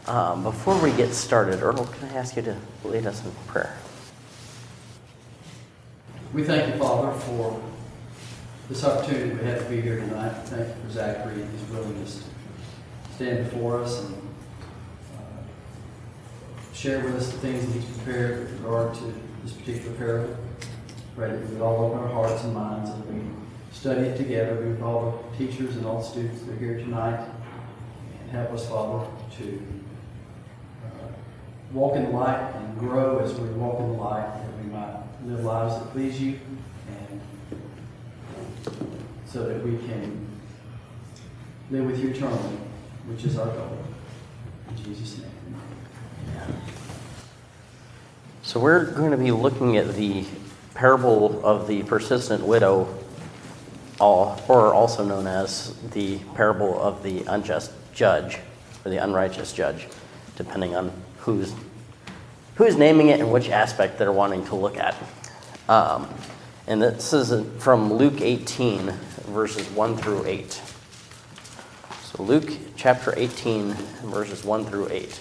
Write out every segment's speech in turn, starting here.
Before we get started, Earl, can I ask you to lead us in prayer? We thank you, Father, for this opportunity we have to be here tonight. Thank you for Zachary and his willingness to stand before us and share with us the things that he's prepared with regard to this particular parable. Pray that we would all open our hearts and minds and we study it together with all the teachers and all the students that are here tonight. And help us, Father, to walk in the light and grow as we walk in the light, that we might live lives that please you, and so that we can live with you eternally, which is our goal. In Jesus' name. So we're going to be looking at the parable of the persistent widow, or also known as the parable of the unjust judge, or the unrighteous judge, depending on who's naming it and which aspect they're wanting to look at. And this is from Luke 18, verses 1 through 8. So Luke chapter 18, verses 1 through 8.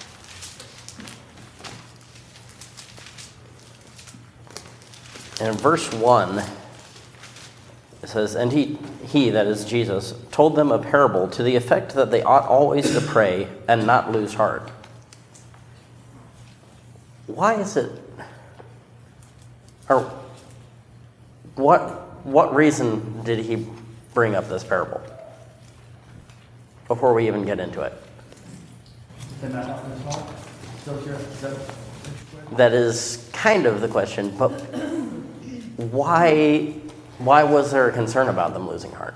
And in verse 1, it says, "And he, that is Jesus, told them a parable to the effect that they ought always to pray and not lose heart." Why is it, or what reason did he bring up this parable before we even get into it? That is kind of the question, but why was there a concern about them losing heart?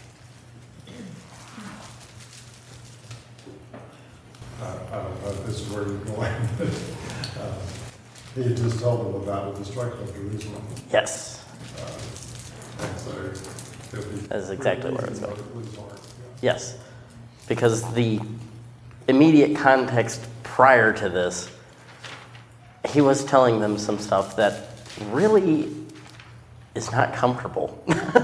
I don't know if this is where you're going, but he had just told them about the destruction of Jerusalem. Yes. And so That's exactly where it's going. Lose heart. Yes, because the immediate context prior to this, he was telling them some stuff that really is not comfortable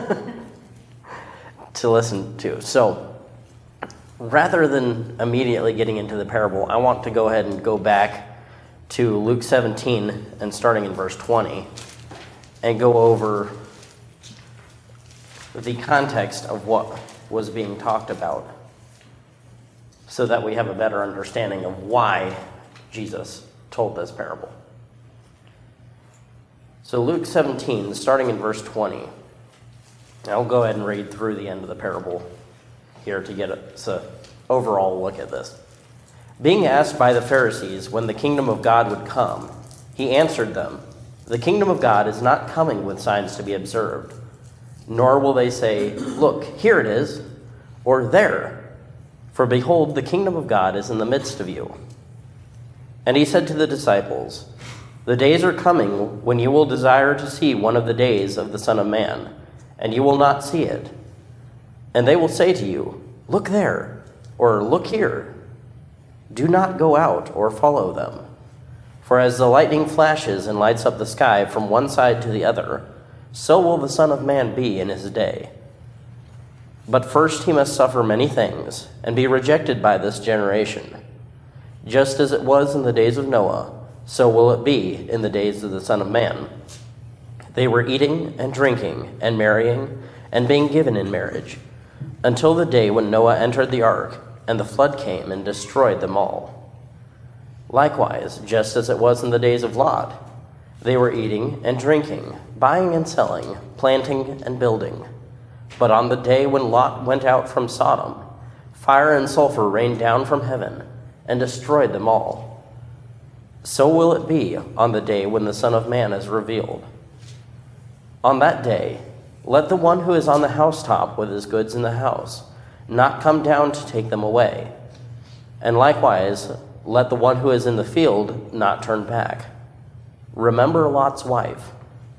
to listen to. So rather than immediately getting into the parable, I want to go ahead and go back to Luke 17 and starting in verse 20 and go over the context of what was being talked about so that we have a better understanding of why Jesus told this parable. So Luke 17, starting in verse 20. I'll go ahead and read through the end of the parable here to get an overall look at this. "Being asked by the Pharisees when the kingdom of God would come, he answered them, 'The kingdom of God is not coming with signs to be observed, nor will they say, "Look, here it is," or "There. For behold, the kingdom of God is in the midst of you." And he said to the disciples, "The days are coming when you will desire to see one of the days of the Son of Man, and you will not see it. And they will say to you, 'Look there,' or 'Look here.' Do not go out or follow them. For as the lightning flashes and lights up the sky from one side to the other, so will the Son of Man be in his day. But first he must suffer many things and be rejected by this generation. Just as it was in the days of Noah, so will it be in the days of the Son of Man. They were eating and drinking and marrying and being given in marriage, until the day when Noah entered the ark, and the flood came and destroyed them all. Likewise, just as it was in the days of Lot, they were eating and drinking, buying and selling, planting and building. But on the day when Lot went out from Sodom, fire and sulfur rained down from heaven and destroyed them all. So will it be on the day when the Son of Man is revealed. On that day, let the one who is on the housetop with his goods in the house not come down to take them away. And likewise, let the one who is in the field not turn back. Remember Lot's wife.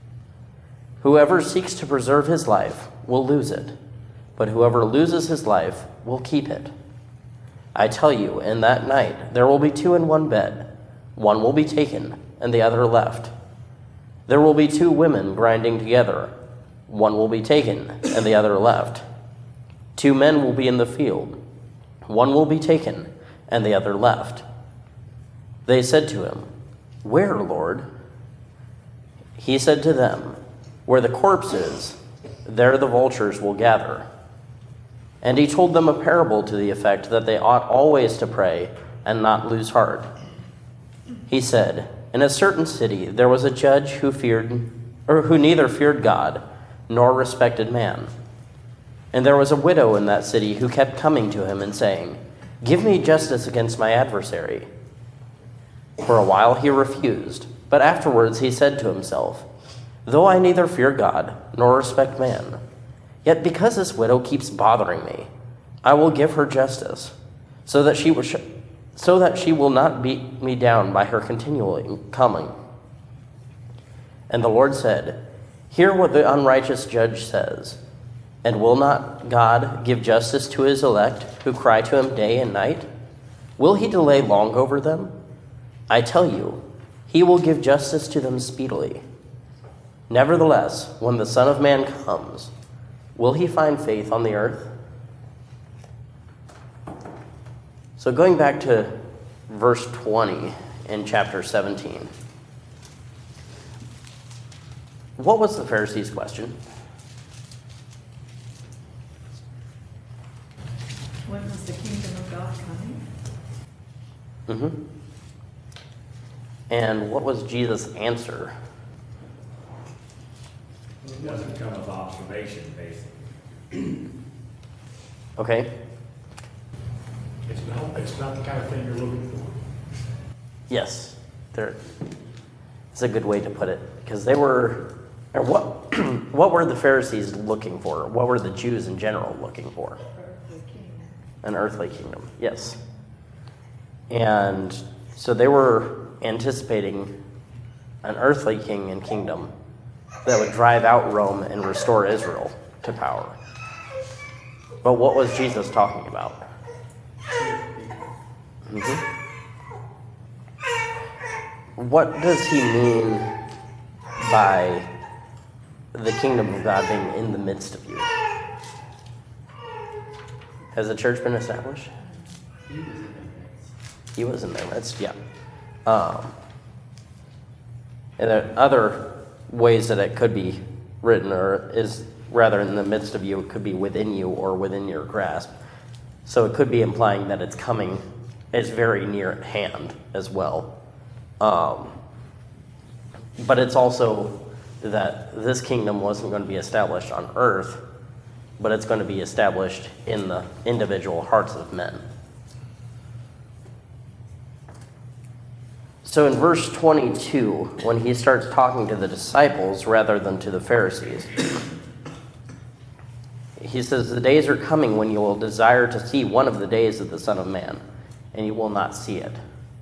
Whoever seeks to preserve his life will lose it, but whoever loses his life will keep it. I tell you, in that night there will be two in one bed. One will be taken, and the other left. There will be two women grinding together. One will be taken, and the other left. Two men will be in the field. One will be taken, and the other left. They said to him, "Where, Lord?" He said to them, "Where the corpse is, there the vultures will gather." And he told them a parable to the effect that they ought always to pray and not lose heart. He said, "In a certain city there was a judge who neither feared God nor respected man. And there was a widow in that city who kept coming to him and saying, 'Give me justice against my adversary.' For a while he refused, but afterwards he said to himself, 'Though I neither fear God nor respect man, yet because this widow keeps bothering me, I will give her justice, so that she will not beat me down by her continually coming.' And the Lord said, 'Hear what the unrighteous judge says. And will not God give justice to his elect who cry to him day and night? Will he delay long over them? I tell you, he will give justice to them speedily. Nevertheless, when the Son of Man comes, will he find faith on the earth?'" So going back to verse 20 in chapter 17. What was the Pharisees' question? When was the kingdom of God coming? Mm-hmm. And what was Jesus' answer? It doesn't come with observation, basically. Okay. It's not the kind of thing you're looking for. Yes, it's a good way to put it, because they were, or what, what were the Pharisees looking for? What were the Jews in general looking for? Earthly kingdom. An earthly kingdom, yes. And so they were anticipating an earthly king and kingdom that would drive out Rome and restore Israel to power. But what was Jesus talking about? Mm-hmm. What does he mean by the kingdom of God being in the midst of you? Has the church been established? He was in their midst, yeah. And there are other ways that it could be written, or is rather in the midst of you, it could be within you or within your grasp. So it could be implying that it's coming, it's very near at hand as well. But it's also that this kingdom wasn't going to be established on earth, but it's going to be established in the individual hearts of men. So in verse 22, when he starts talking to the disciples rather than to the Pharisees, he says, "The days are coming when you will desire to see one of the days of the Son of Man, and you will not see it."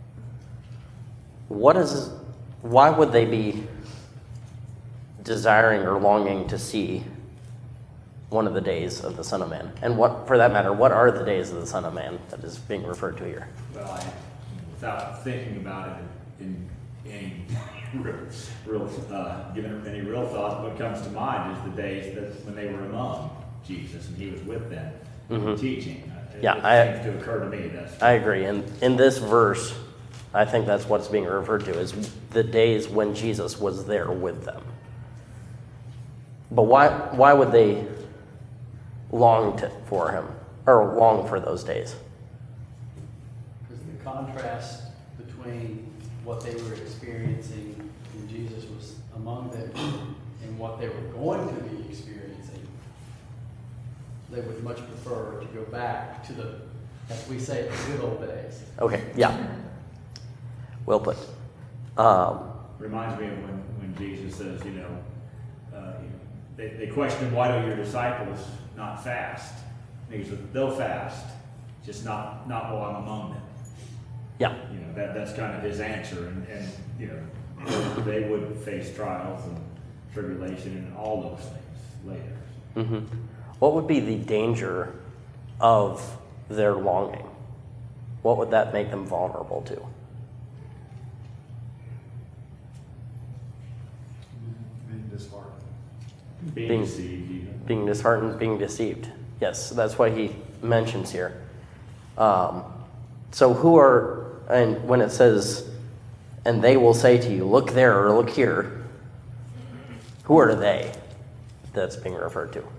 Why would they be desiring or longing to see one of the days of the Son of Man? And what, for that matter, what are the days of the Son of Man that is being referred to here? Well, without thinking about it in any giving any real thought, what comes to mind is the days that when they were among Jesus and he was with them teaching. It seems to occur to me. I agree. And in this verse, I think that's what's being referred to, is the days when Jesus was there with them. But why would they long for him, or long for those days? Because the contrast between what they were experiencing when Jesus was among them and what they were going to be experiencing, they would much prefer to go back to the, as we say, the good old days. Okay, yeah. Well put. Reminds me of when Jesus says, they question him, "Why do your disciples not fast?" And he says, "They'll fast, just not while I'm among them." Yeah. That's kind of his answer, and they would face trials and tribulation and all those things later. Mm-hmm. What would be the danger of their longing? What would that make them vulnerable to? Being disheartened. Being deceived, even. Being disheartened, being deceived. Yes, that's what he mentions here. So and when it says, and they will say to you, look there or look here, who are they that's being referred to?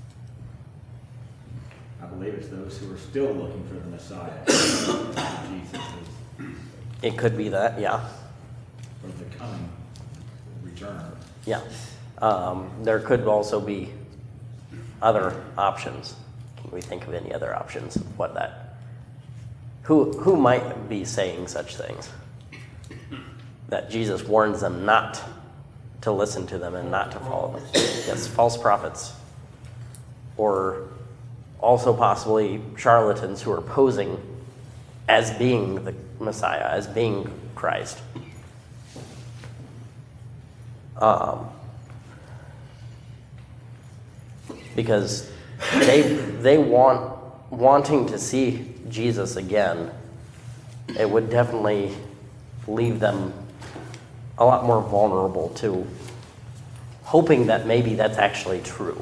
I believe it's those who are still looking for the Messiah. Jesus is It could be that, yeah. for the coming return. Yeah. There could also be other options. Can we think of any other options of what that... Who might be saying such things? That Jesus warns them not to listen to them and not to follow them. Yes, false prophets. Or also possibly charlatans who are posing as being the Messiah, as being Christ. Because they wanting to see Jesus again, it would definitely leave them a lot more vulnerable to hoping that maybe that's actually true.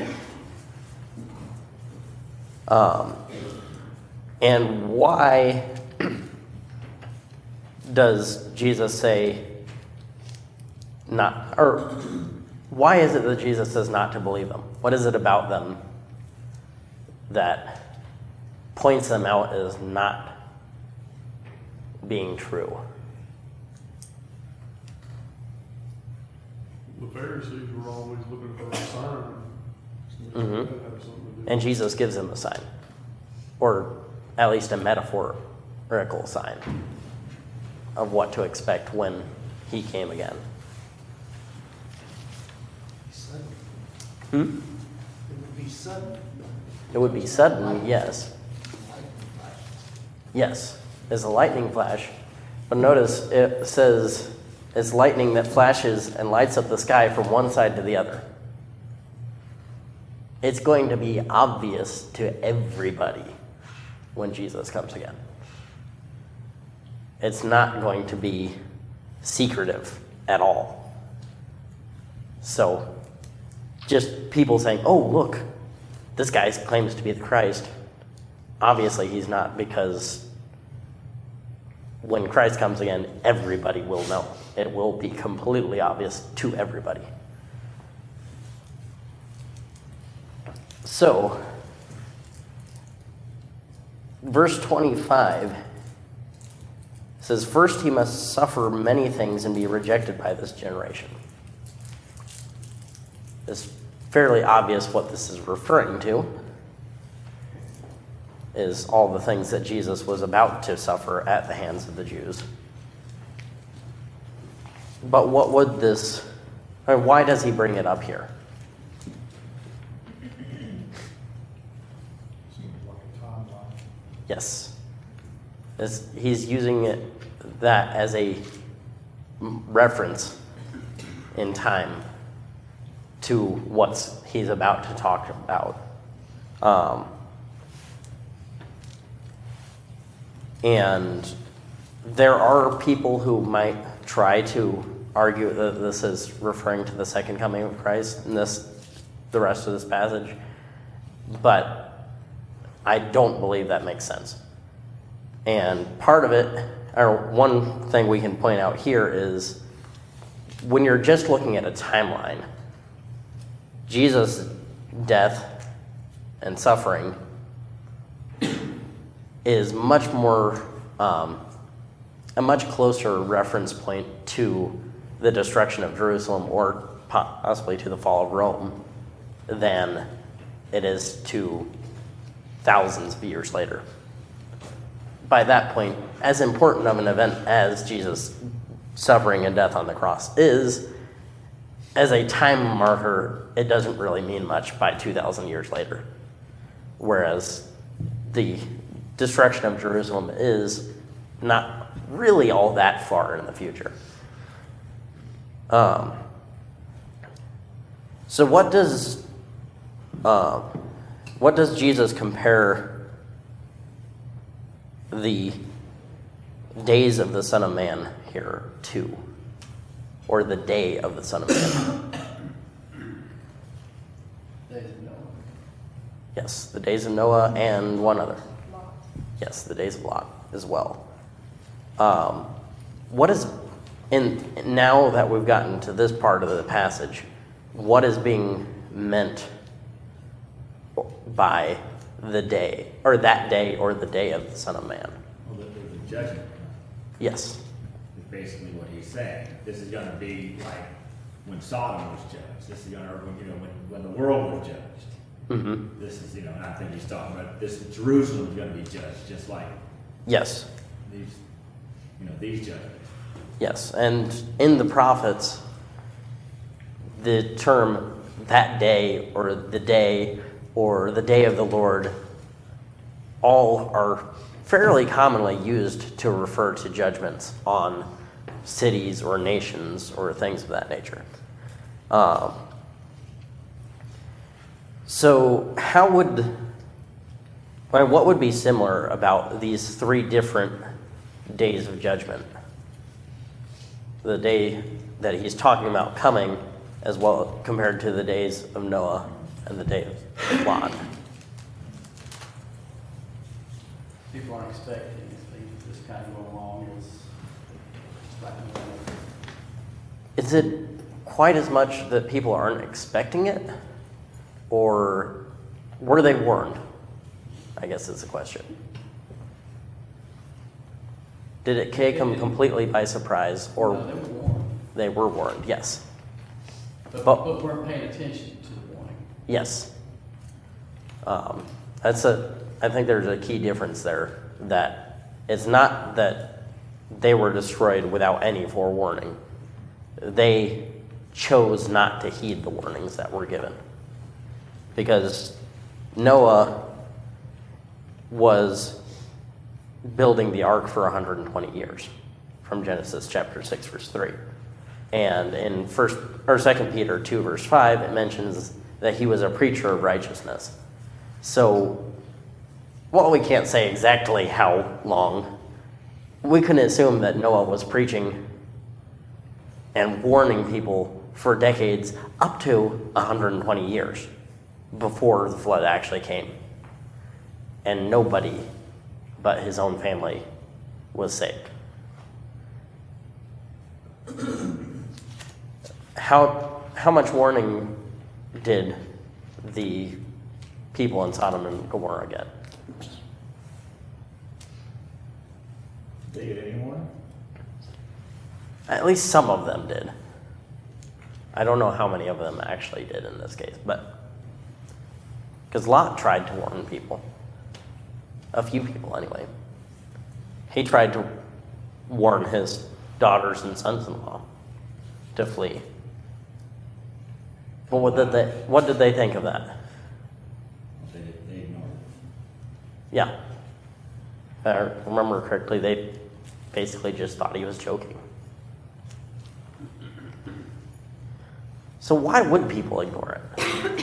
And why does Jesus say not, or why is it that Jesus says not to believe them? What is it about them that points them out as not being true? The Pharisees were always looking for a sign. Mm-hmm. That had something to do. And Jesus gives them a sign, or at least a metaphorical sign of what to expect when he came again. Sudden. Hmm? It would be sudden. It would be sudden, yes. Yes, it's a lightning flash. But notice it says it's lightning that flashes and lights up the sky from one side to the other. It's going to be obvious to everybody when Jesus comes again. It's not going to be secretive at all. So, just people saying, oh, look, this guy claims to be the Christ. Obviously, he's not, because when Christ comes again, everybody will know. It will be completely obvious to everybody. So, verse 25 says, first he must suffer many things and be rejected by this generation. It's fairly obvious what this is referring to, is all the things that Jesus was about to suffer at the hands of the Jews. But what would this, or why does he bring it up here? Seems like a timeline. Yes. He's using that as a reference in time to what he's about to talk about. And there are people who might try to argue that this is referring to the second coming of Christ in the rest of this passage, but I don't believe that makes sense. And part of it, or one thing we can point out here is when you're just looking at a timeline, Jesus' death and suffering is much more, a much closer reference point to the destruction of Jerusalem or possibly to the fall of Rome than it is to thousands of years later. By that point, as important of an event as Jesus' suffering and death on the cross is, as a time marker, it doesn't really mean much by 2,000 years later. Whereas the destruction of Jerusalem is not really all that far in the future. So what does Jesus compare the days of the Son of Man here to, or the day of the Son of Man? Days of Noah. Yes, the days of Noah and one other. Yes, the days of Lot as well. What is, now that we've gotten to this part of the passage, what is being meant by the day, or that day, or the day of the Son of Man? Well, there's a judgment. Yes. Is basically what he's saying. This is going to be like when Sodom was judged. This is going to, when the world was judged. Mm-hmm. This is, and I think he's talking about this. Jerusalem is going to be judged, just like Yes. These judgments. Yes, and in the prophets, the term that day or the day of the Lord all are fairly commonly used to refer to judgments on cities or nations or things of that nature. So what would be similar about these three different days of judgment? The day that he's talking about coming, as well compared to the days of Noah and the day of Lot. People aren't expecting these things, just kind of go along as like Is it quite as much that people aren't expecting it? Or were they warned? I guess is the question. Did it take them completely by surprise? Or no, they were warned, they were warned, yes. but weren't paying attention to the warning. Yes. I think there's a key difference there, that it's not that they were destroyed without any forewarning. They chose not to heed the warnings that were given. Because Noah was building the ark for 120 years from Genesis chapter 6 verse 3. And in 2 Peter 2 verse 5 it mentions that he was a preacher of righteousness. So while we can't say exactly how long, we can assume that Noah was preaching and warning people for decades up to 120 years before the flood actually came. And nobody but his own family was saved. How much warning did the people in Sodom and Gomorrah get? Did they get any warning? At least some of them did. I don't know how many of them actually did in this case, but because Lot tried to warn people. A few people, anyway. He tried to warn his daughters and sons-in-law to flee. Well, what did they think of that? They ignored it. Yeah. If I remember correctly, they basically just thought he was joking. So why would people ignore it?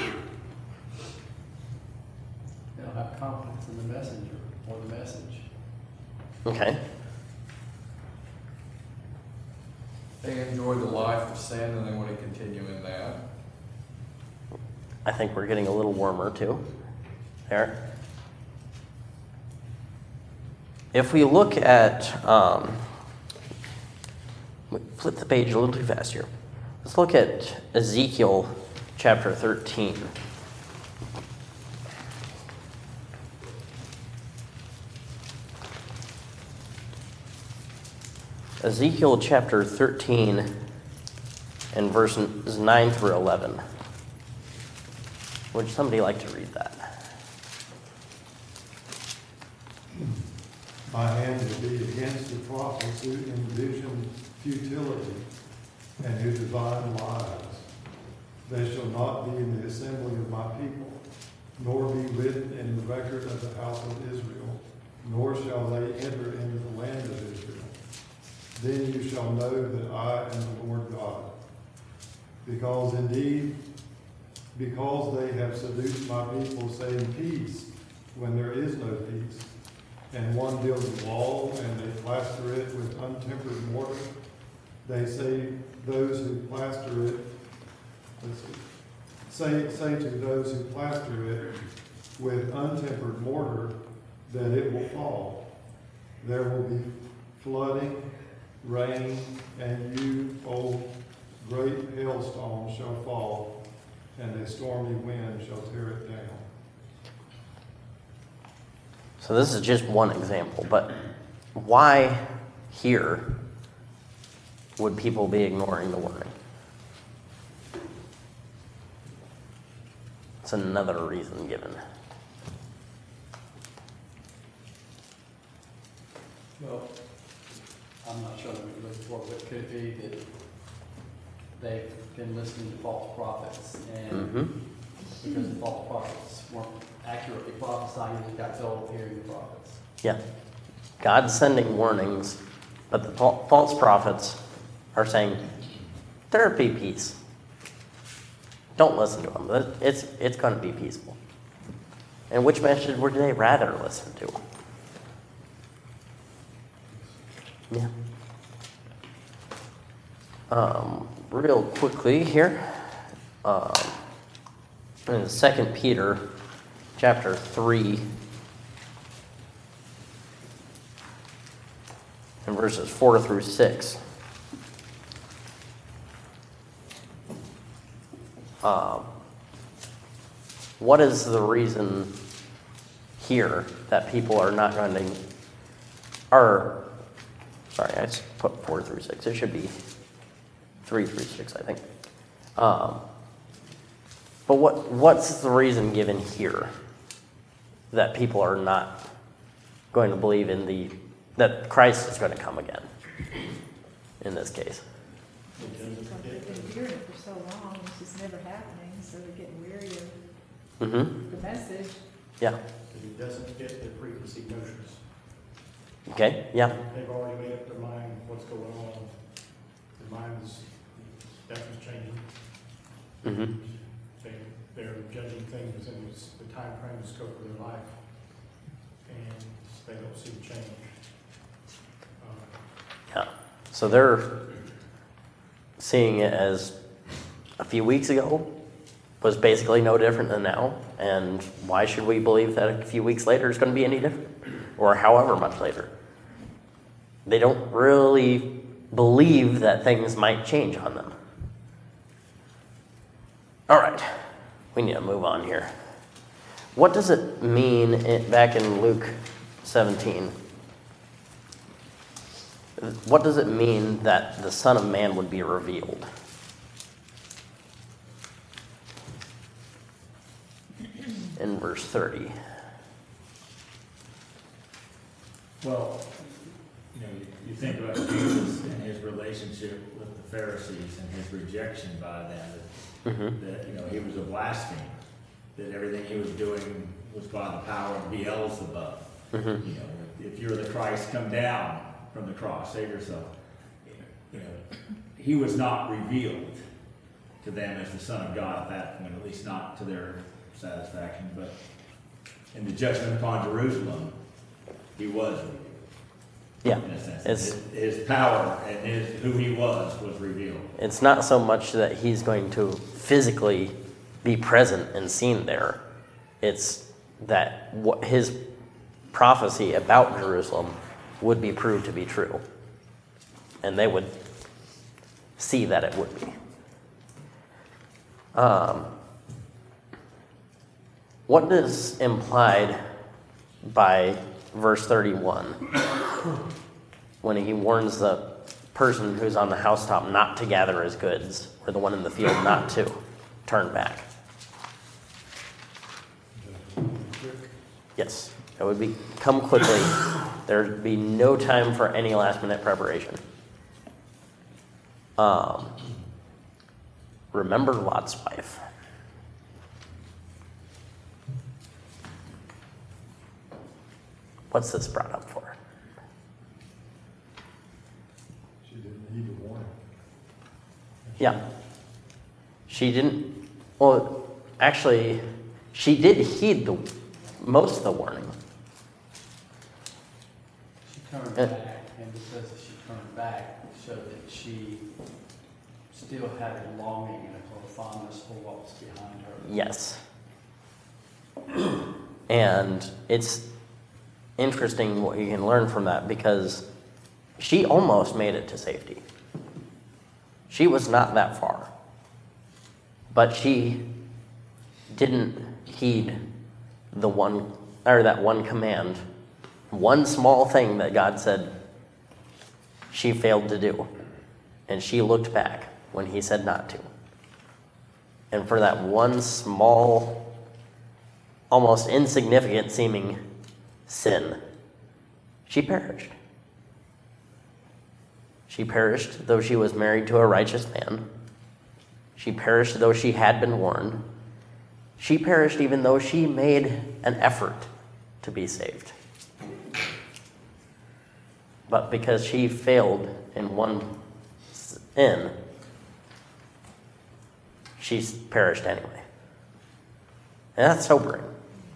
They don't have confidence in the messenger or the message. Okay. They enjoy the life of sin and they want to continue in that. I think we're getting a little warmer too. There. If we look at, flip the page a little too fast here. Let's look at Ezekiel chapter 13. Ezekiel chapter 13 and verses 9 through 11. Would somebody like to read that? My hand will be against the prophets who envision futility and who divine lies. They shall not be in the assembly of my people, nor be written in the record of the house of Israel, nor shall they enter into the land of Israel. Then you shall know that I am the Lord God. Because they have seduced my people, saying peace, when there is no peace. And one builds a wall, and they plaster it with untempered mortar. They say those who plaster it, say to those who plaster it with untempered mortar, then it will fall. There will be flooding, rain, and you, O great hailstones, shall fall, and a stormy wind shall tear it down. So this is just one example, but why here would people be ignoring the warning? It's another reason given. Well, I'm not sure that we look for, but it could be that they've been listening to false prophets, and because the false prophets weren't accurately prophesying, they got dull of hearing the prophets. Yeah. God's sending warnings, but the false prophets are saying, there will be peace. Don't listen to them. It's going to be peaceful. And which message would they rather listen to? Yeah. Real quickly here, in 2 Peter chapter 3 and verses 4 through 6. What is the reason here that people are not going to, sorry, I just put 4 through 6. It should be 3 through 6, I think. But what's the reason given here that people are not going to believe that Christ is going to come again in this case? Because they've been hearing it for so long, it's just never happening, so they're getting weary of the message. Yeah. Because it doesn't fit their preconceived notions. Okay, yeah. They've already made up their mind what's going on. Their minds, that's what's changing. Mm-hmm. They're judging things in the time frame and scope of their life, and they don't see the change. Yeah. So they're seeing it as a few weeks ago was basically no different than now, and why should we believe that a few weeks later is going to be any different, or however much later? They don't really believe that things might change on them. All right, we need to move on here. What does it mean back in Luke 17? What does it mean that the Son of Man would be revealed? In verse 30. Well, you think about Jesus and his relationship with the Pharisees and his rejection by them, that he was a blasphemer, that everything he was doing was by the power of Beelzebub. If you're the Christ, come down from the cross, save yourself. He was not revealed to them as the Son of God at that point, at least not to their satisfaction. But in the judgment upon Jerusalem, he was revealed. Yeah, in a sense. His power and who he was revealed. It's not so much that he's going to physically be present and seen there. It's that what his prophecy about Jerusalem would be proved to be true. And they would see that it would be. What is implied by verse 31 when he warns the person who's on the housetop not to gather his goods, or the one in the field not to turn back? Yes, it would be come quickly. There'd be no time for any last-minute preparation. Remember Lot's wife. What's this brought up for? She didn't heed the warning. Yeah. She didn't, well, actually, she did heed most of the warning. She turned back, and because she turned back, it showed that she still had a longing and a fondness for what was behind her. Yes. And it's interesting what you can learn from that, because she almost made it to safety. She was not that far. But she didn't heed that one command, one small thing that God said she failed to do. And she looked back when he said not to. And for that one small, almost insignificant seeming sin, she perished. She perished though she was married to a righteous man. She perished though she had been warned. She perished even though she made an effort to be saved. But because she failed in one sin, she perished anyway. And that's sobering.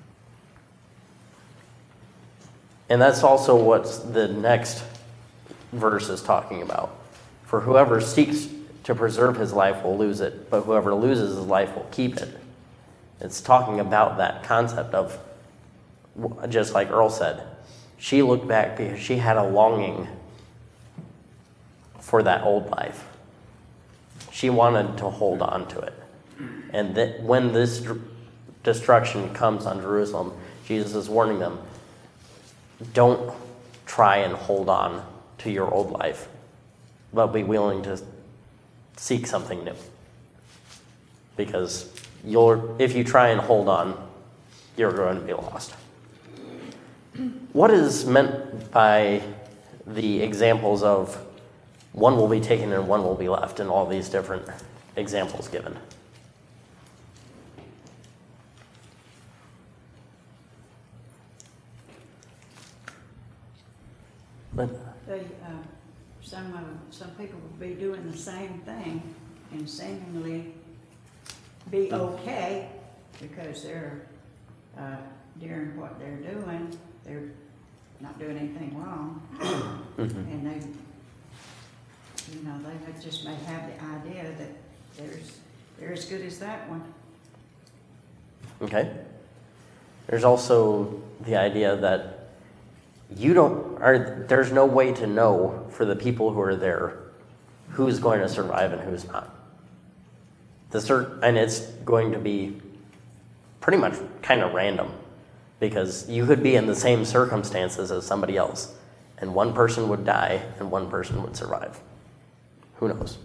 And that's also what the next verse is talking about. For whoever seeks to preserve his life will lose it, but whoever loses his life will keep it. It's talking about that concept of, just like Earl said, she looked back because she had a longing for that old life. She wanted to hold on to it. And that when this destruction comes on Jerusalem, Jesus is warning them, don't try and hold on to your old life, but be willing to seek something new. Because if you try and hold on, you're going to be lost. What is meant by the examples of one will be taken and one will be left, and all these different examples given? But some people will be doing the same thing and seemingly be okay because they're doing what they're doing. They're not doing anything wrong, and they just may have the idea that they're as good as that one. Okay. There's also the idea that there's no way to know for the people who are there who's going to survive and who's not. And it's going to be pretty much kind of random, because you could be in the same circumstances as somebody else, and one person would die and one person would survive. Who knows?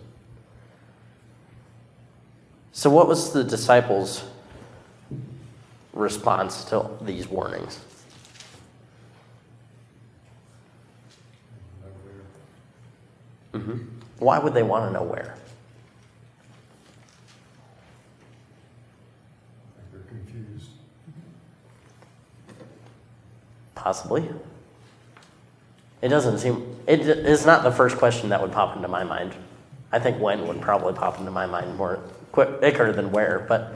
So what was the disciples' response to these warnings? Why would they want to know where? I think they're confused. Possibly. It's not the first question that would pop into my mind. I think when would probably pop into my mind more quicker than where, but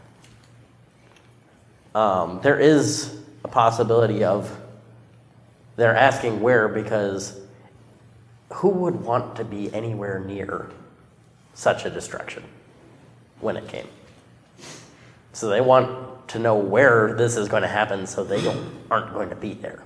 there is a possibility of they're asking where because who would want to be anywhere near such a destruction when it came? So they want to know where this is going to happen so they aren't going to be there.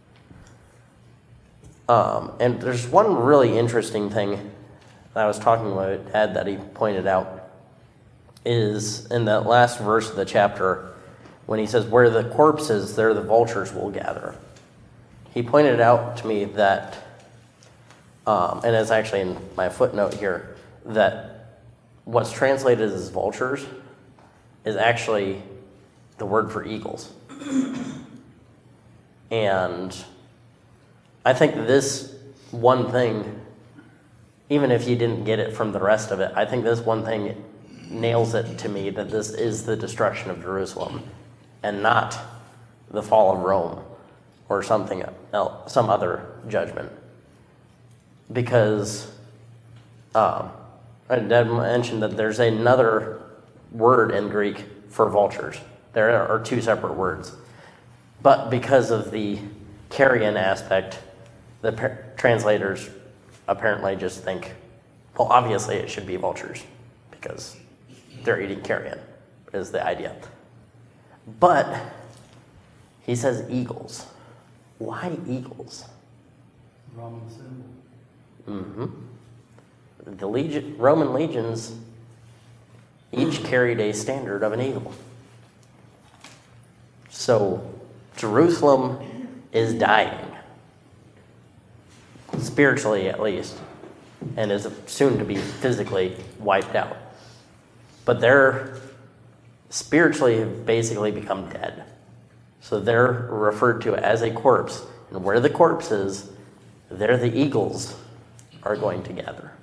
And there's one really interesting thing that I was talking with Ed that he pointed out is in that last verse of the chapter when he says, where the corpse is, there the vultures will gather. He pointed out to me that, and it's actually in my footnote here, that what's translated as vultures is actually the word for eagles. And I think this one thing, even if you didn't get it from the rest of it, I think this one thing nails it to me that this is the destruction of Jerusalem and not the fall of Rome or something else, some other judgment. Because I mentioned that there's another word in Greek for vultures. There are two separate words. But because of the carrion aspect, the translators apparently just think, well, obviously it should be vultures because they're eating carrion, is the idea. But he says eagles. Why eagles? Roman symbol. The Roman legions each carried a standard of an eagle. So Jerusalem is dying, spiritually at least, and is soon to be physically wiped out. But they're spiritually have basically become dead. So they're referred to as a corpse. And where the corpse is, there the eagles are going to gather.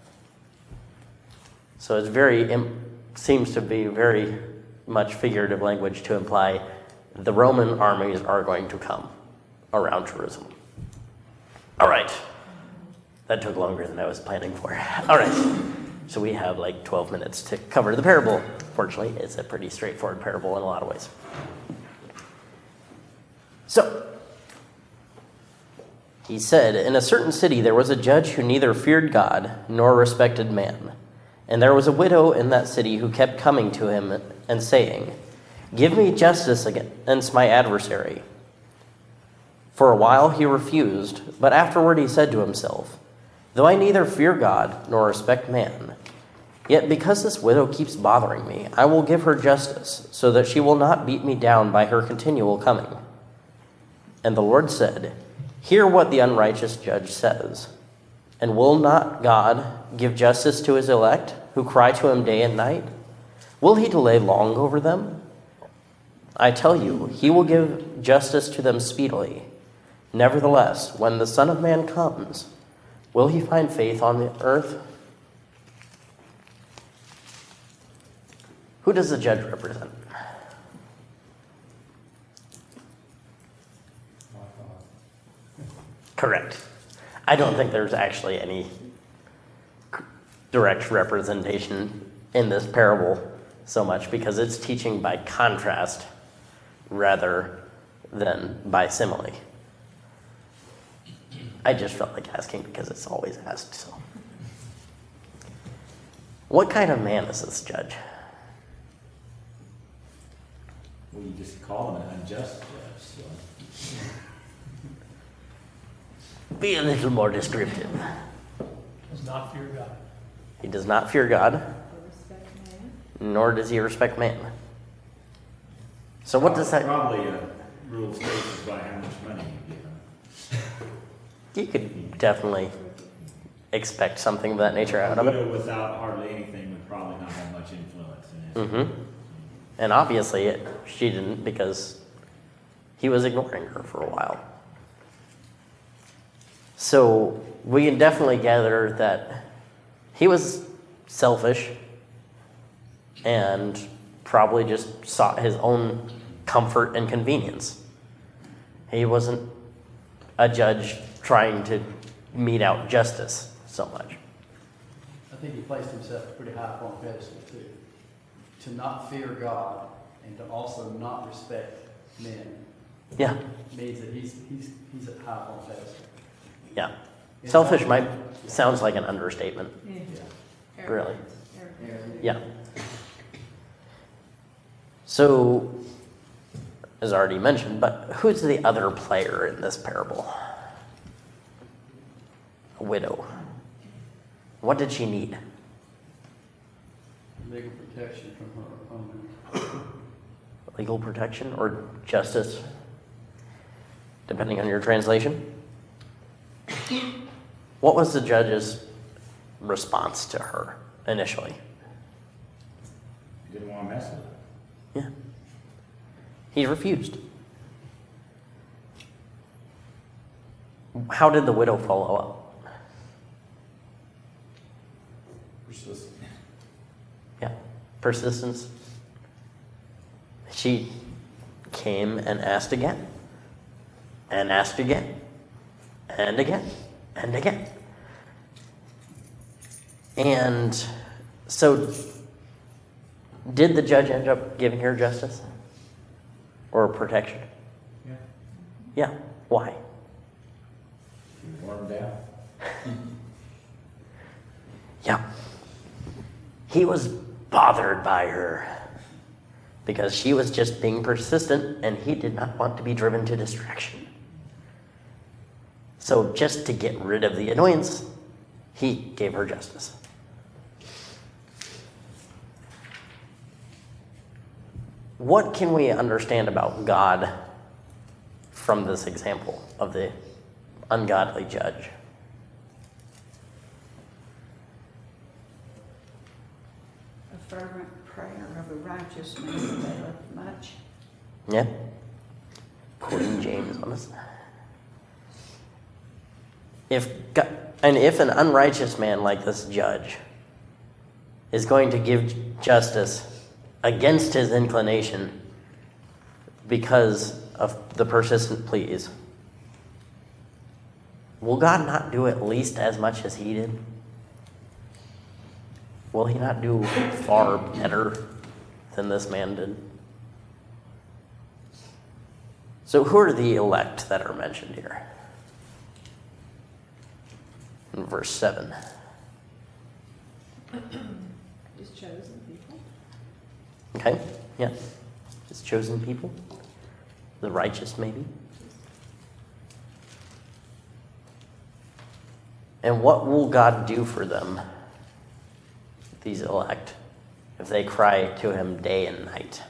So it's seems to be very much figurative language to imply the Roman armies are going to come around Jerusalem. All right. That took longer than I was planning for. All right. So we have like 12 minutes to cover the parable. Fortunately, it's a pretty straightforward parable in a lot of ways. So, he said, in a certain city there was a judge who neither feared God nor respected man. And there was a widow in that city who kept coming to him and saying, "Give me justice against my adversary." For a while he refused, but afterward he said to himself, "Though I neither fear God nor respect man, yet because this widow keeps bothering me, I will give her justice, so that she will not beat me down by her continual coming." And the Lord said, "Hear what the unrighteous judge says. And will not God give justice to his elect, who cry to him day and night? Will he delay long over them? I tell you, he will give justice to them speedily. Nevertheless, when the Son of Man comes, will he find faith on the earth?" Who does the judge represent? Correct. I don't think there's actually any direct representation in this parable so much because it's teaching by contrast rather than by simile. I just felt like asking because it's always asked. So, what kind of man is this judge? Well, you just call him an unjust judge, so. Be a little more descriptive. Does not fear God. He does not fear God, Or respect man. nor does he respect man. So what does that... Probably a rule of basis by how much money you give him. You could definitely expect something of that nature out A of it. widow without hardly anything would probably not have much influence in his. Mm-hmm. And obviously she didn't because he was ignoring her for a while. So we can definitely gather that he was selfish and probably just sought his own comfort and convenience. He wasn't a judge trying to mete out justice so much. I think he placed himself pretty high up on a pedestal too. To not fear God and to also not respect men Yeah, means that he's at high up on a pedestal. yeah. Selfish sounds like an understatement. Yeah. Really? Arrogant. Yeah. So, as already mentioned, but who's the other player in this parable? A widow. What did she need? Legal protection from her opponent. Legal protection or justice, depending on your translation. What was the judge's response to her initially? He didn't want to mess with it. Yeah. He refused. How did the widow follow up? Persistent. Yeah. Persistence. She came and asked again. And asked again. And again. And again. And so, did the judge end up giving her justice? Or protection? Yeah. Yeah. Why? He wore him down. Yeah. He was bothered by her because she was just being persistent and he did not want to be driven to distraction. So just to get rid of the annoyance, he gave her justice. What can we understand about God from this example of the ungodly judge? A fervent prayer of a righteous man availeth much. Yeah? Quoting James on this. If an unrighteous man like this judge is going to give justice against his inclination because of the persistent pleas, will God not do at least as much as he did? Will he not do far better than this man did? So who are the elect that are mentioned here? In verse 7. His chosen people. Okay, yeah. His chosen people. The righteous, maybe. And what will God do for them, these elect, if they cry to him day and night?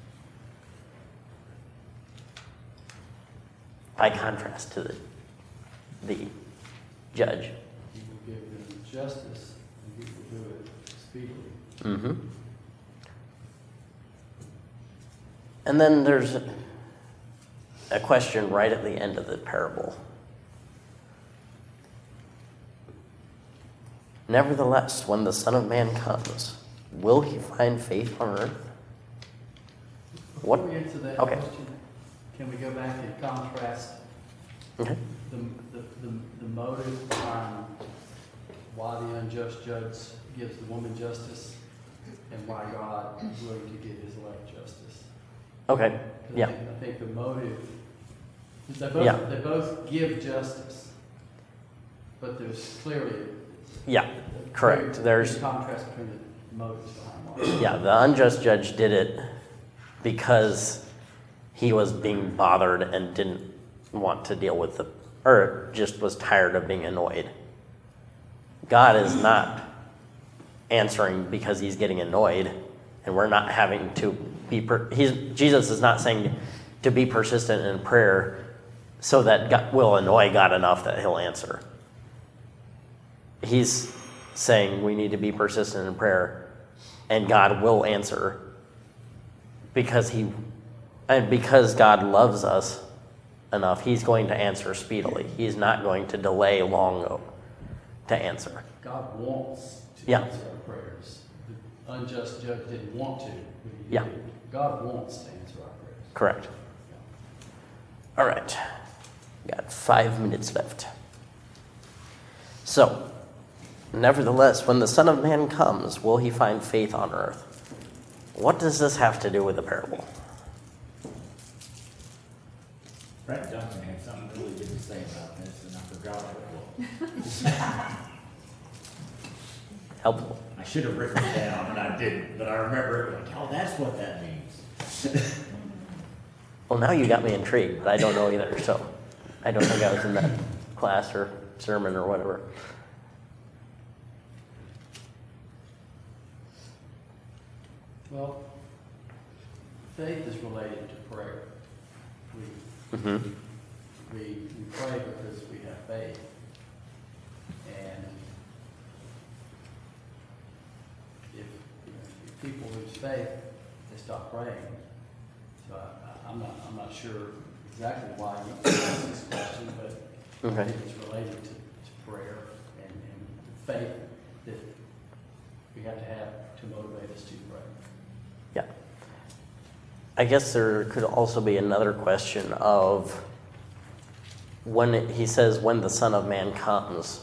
By contrast to the judge. He will give them justice, and he will do it speedily. Mm-hmm. And then there's a question right at the end of the parable. Nevertheless, when the Son of Man comes, will he find faith on earth? What? Before we get to that Okay. question, can we go back and contrast Okay. the motive behind why the unjust judge gives the woman justice and why God is willing to give his elect justice? Okay. 'Cause Yeah. I think the motive, Yeah. they both give justice, but there's clearly Yeah. a Correct. clear There's contrast between the motives behind why. yeah. The unjust judge did it because he was being bothered and didn't want to deal with or just was tired of being annoyed. God is not answering because he's getting annoyed, and we're not having to be. Jesus is not saying to be persistent in prayer so that God will annoy God enough that he'll answer. He's saying we need to be persistent in prayer, and God will answer because God loves us enough. He's going to answer speedily. He's not going to delay long to answer. God wants to Yeah. answer our prayers. The unjust judge didn't want to, but he Yeah. did. God wants to answer our prayers. Correct. All right. Got 5 minutes left. So, nevertheless, when the Son of Man comes, will he find faith on earth? What does this have to do with the parable? Brett Duncan had something really good to say about this, and I forgot what it was. Helpful. I should have written it down, and I didn't, but I remember it like, oh, that's what that means. Well, now you got me intrigued, but I don't know either, so I don't think I was in that class or sermon or whatever. Well, faith is related to prayer. Mm-hmm. We pray because we have faith. And if people lose faith, they stop praying. So I'm not sure exactly why you asked this question, but Okay. I think it's related to prayer and faith that we have to motivate us to pray. Yeah. I guess there could also be another question of he says, when the Son of Man comes,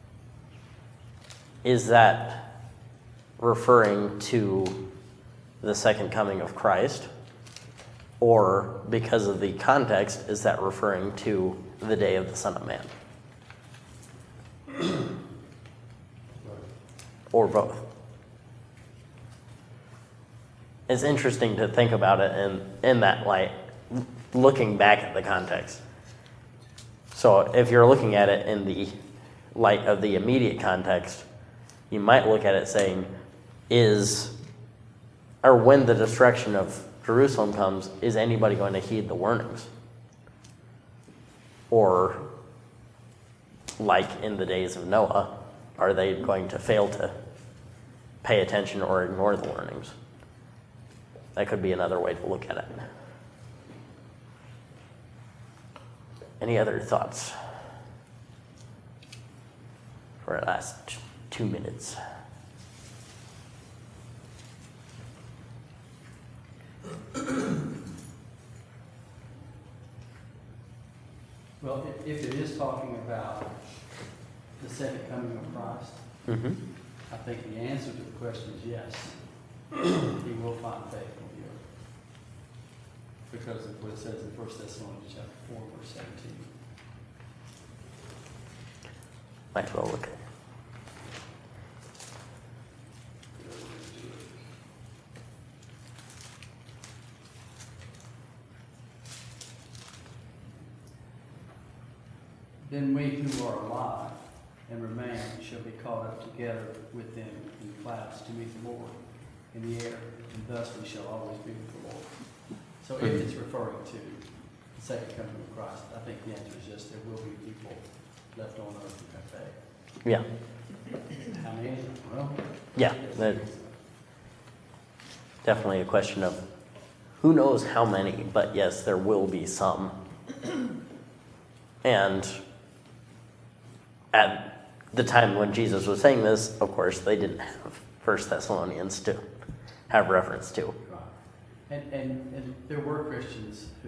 is that referring to the second coming of Christ? Or, because of the context, is that referring to the day of the Son of Man? Or both? It's interesting to think about it in that light, looking back at the context. So if you're looking at it in the light of the immediate context, you might look at it saying, when the destruction of Jerusalem comes, is anybody going to heed the warnings? Or, like in the days of Noah, are they going to fail to pay attention or ignore the warnings? That could be another way to look at it. Any other thoughts for our last 2 minutes? Well, if it is talking about the second coming of Christ, Mm-hmm. I think the answer to the question is yes. He will find faith on the earth. Because of what it says in 1 Thessalonians chapter 4, verse 17. Might as well look at it. Then we who are alive and remain shall be caught up together with them in the clouds to meet the Lord in the air, and thus we shall always be with the Lord. So if it's referring to the second coming of Christ, I think the answer is yes, there will be people left on earth who have faith. Yeah. How many? Well, Yeah. Definitely a question of who knows how many, but yes, there will be some. And at the time when Jesus was saying this, of course, they didn't have 1 Thessalonians to have reference to. right. And there were Christians who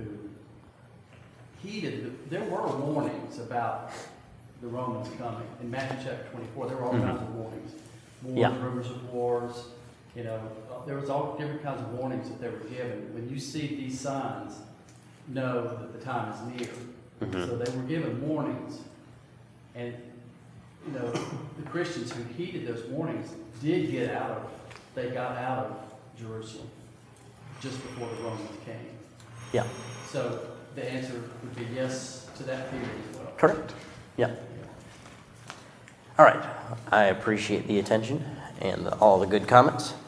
there were warnings about the Romans coming. In Matthew chapter 24, there were all kinds of warnings. Wars, Yeah. rumors of wars, there was all different kinds of warnings that they were given. When you see these signs, know that the time is near. Mhm. So they were given warnings. And, the Christians who heeded those warnings they got out of Jerusalem just before the Romans came. Yeah. So the answer would be yes to that period as well. Correct. Yeah. All right. I appreciate the attention and all the good comments.